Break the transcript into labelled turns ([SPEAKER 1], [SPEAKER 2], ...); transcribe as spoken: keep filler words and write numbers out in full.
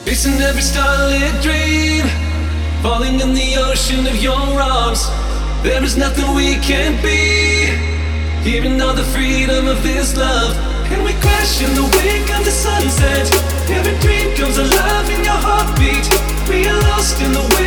[SPEAKER 1] Chasing every starlit dream, falling in the ocean of your arms. There is nothing we can't be, even all the freedom of this love. And we crash in the wake of the sunset. Every dream comes alive in your heartbeat. We are lost in the